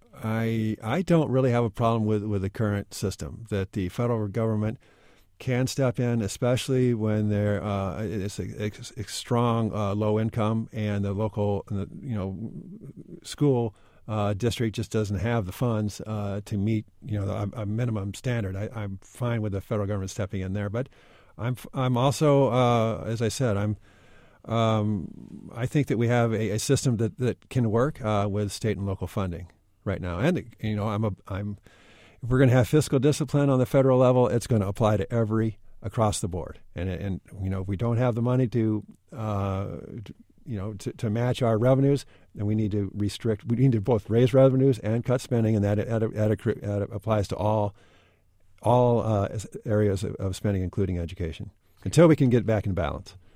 I don't really have a problem with the current system that the federal government can step in, especially when it's a strong low income and the local school district just doesn't have the funds to meet a minimum standard. I'm fine with the federal government stepping in there, but I'm also as I said I think that we have a system that can work with state and local funding right now, and if we're going to have fiscal discipline on the federal level, it's going to apply to across the board. And if we don't have the money to match our revenues, then we need to restrict. We need to both raise revenues and cut spending, and that applies to all areas of spending, including education, until we can get back in balance.